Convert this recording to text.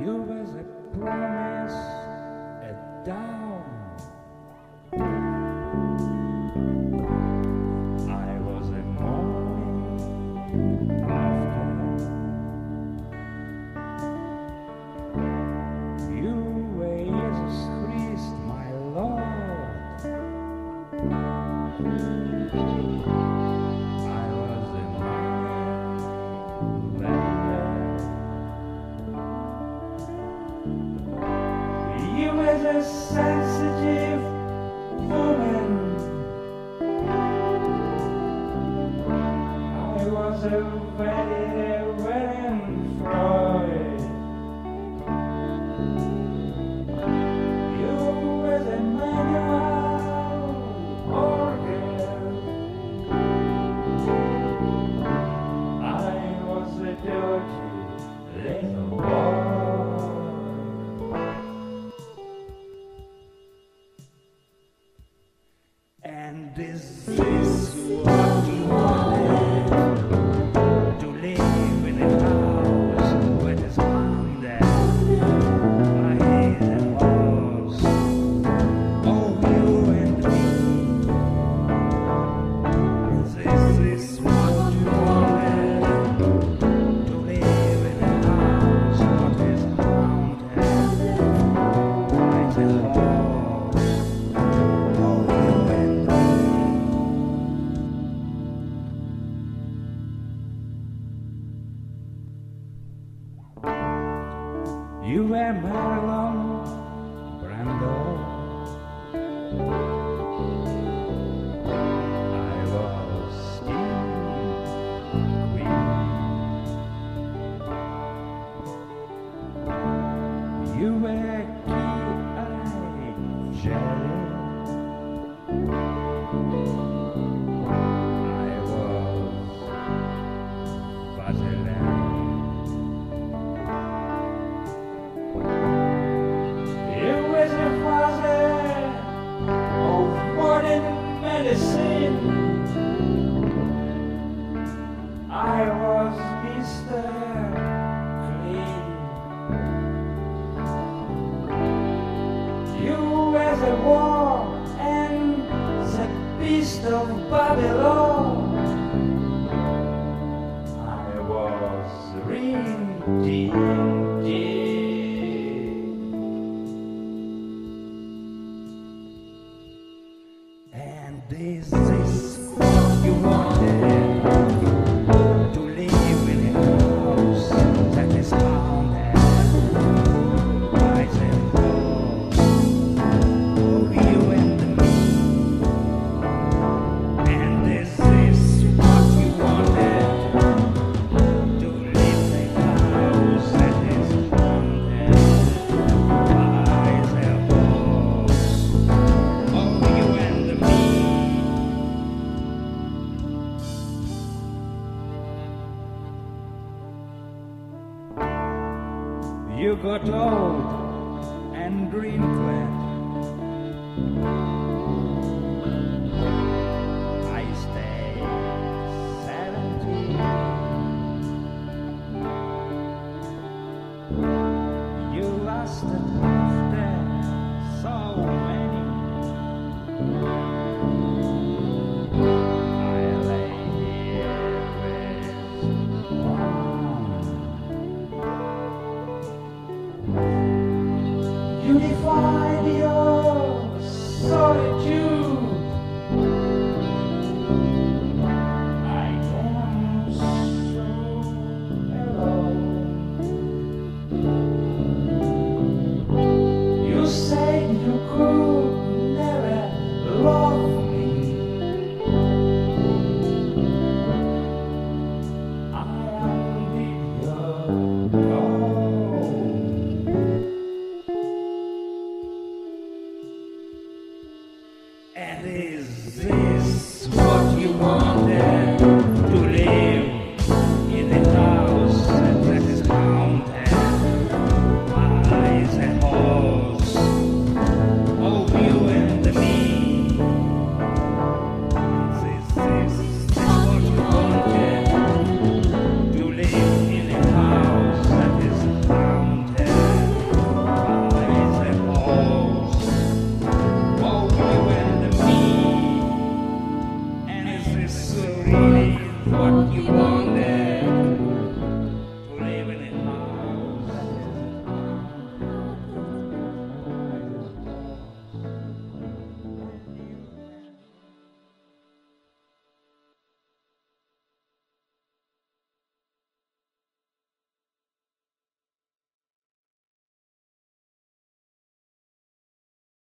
You was a promise, a down. I was a morning after. You were Jesus Christ, my Lord. I was a you was a sensitive woman. I was a very Freud. You was a manual organ. I was a dirty little boy. And is this what you wanted? To live in a house where there's wonder, eyes and walls. Oh, you and me. Is this what you wanted? To live in a house where there's haunted, eyes and walls. Oh, you and you were Marlon Brando. I was Steve Queen. You were T.I. Jelly. I was Vaseline. Medicine. I was Mr. Clean. You were the war and the beast of Babylon. I was Ring Ding Ding. And this is what you wanted, to live in a house that is haunted, eyes and walls. Oh, you and me. And this is what you wanted, to live in a house that is haunted, eyes and walls. Oh, you and me. You got old and green-clad.